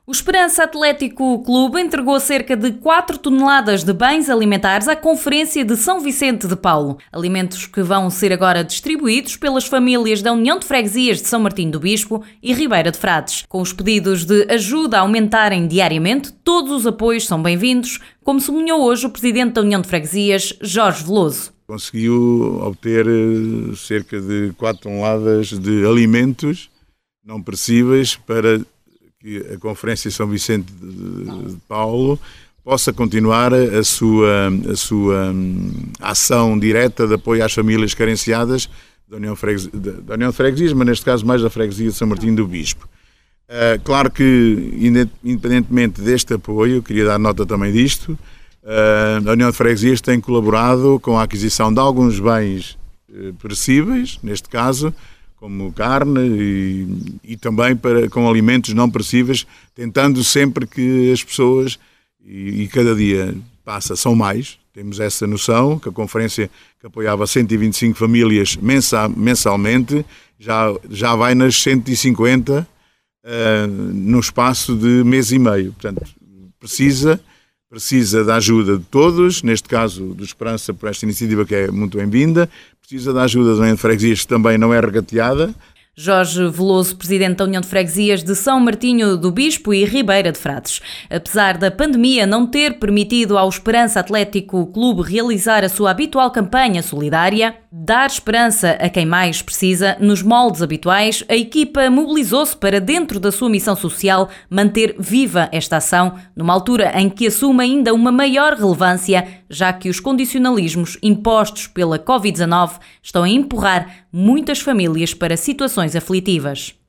O Esperança Atlético Clube entregou cerca de 4 toneladas de bens alimentares à Conferência de São Vicente de Paulo. Alimentos que vão ser agora distribuídos pelas famílias da União de Freguesias de São Martinho do Bispo e Ribeira de Frades. Com os pedidos de ajuda a aumentarem diariamente, todos os apoios são bem-vindos, como sublinhou hoje o Presidente da União de Freguesias, Jorge Veloso. Conseguiu obter cerca de 4 toneladas de alimentos não perecíveis para que a Conferência de São Vicente de Paulo possa continuar a sua ação direta de apoio às famílias carenciadas da União de Freguesias, mas neste caso mais da Freguesia de São Martinho do Bispo. Claro que, independentemente deste apoio, eu queria dar nota também disto, a União de Freguesias tem colaborado com a aquisição de alguns bens perecíveis, neste caso, como carne e também com alimentos não perecíveis, tentando sempre que as pessoas, e cada dia passa, são mais, temos essa noção, que a Conferência que apoiava 125 famílias mensalmente, já vai nas 150 no espaço de mês e meio. Portanto, precisa da ajuda de todos, neste caso do Esperança por esta iniciativa que é muito bem-vinda, precisa da ajuda da União de Freguesias que também não é regateada. Jorge Veloso, Presidente da União de Freguesias de São Martinho do Bispo e Ribeira de Frades. Apesar da pandemia não ter permitido ao Esperança Atlético Clube realizar a sua habitual campanha solidária, dar esperança a quem mais precisa, nos moldes habituais, a equipa mobilizou-se para, dentro da sua missão social, manter viva esta ação, numa altura em que assume ainda uma maior relevância, já que os condicionalismos impostos pela Covid-19 estão a empurrar muitas famílias para situações aflitivas.